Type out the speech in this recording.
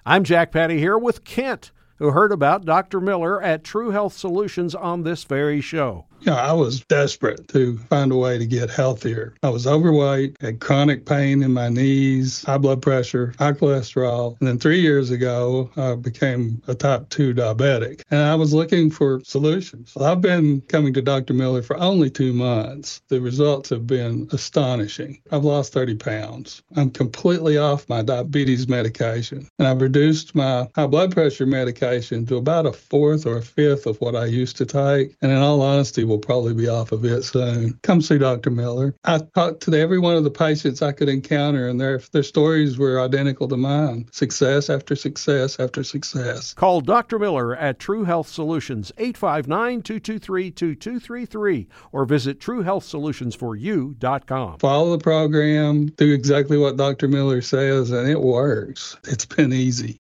I'm Jack Patty here with Kent, who heard about Dr. Miller at True Health Solutions on this very show. I was desperate to find a way to get healthier. I was overweight, had chronic pain in my knees, high blood pressure, high cholesterol. And then 3 years ago, I became a type 2 diabetic. And I was looking for solutions. Well, I've been coming to Dr. Miller for only 2 months. The results have been astonishing. I've lost 30 pounds. I'm completely off my diabetes medication. And I've reduced my high blood pressure medication to about a fourth or a fifth of what I used to take. And in all honesty, will probably be off of it soon. Come see Dr. Miller. I talked to every one of the patients I could encounter, and their stories were identical to mine. Success after success after success. Call Dr. Miller at True Health Solutions, 859-223-2233, or visit TrueHealthSolutionsForYou.com. Follow the program, do exactly what Dr. Miller says, and it works. It's been easy.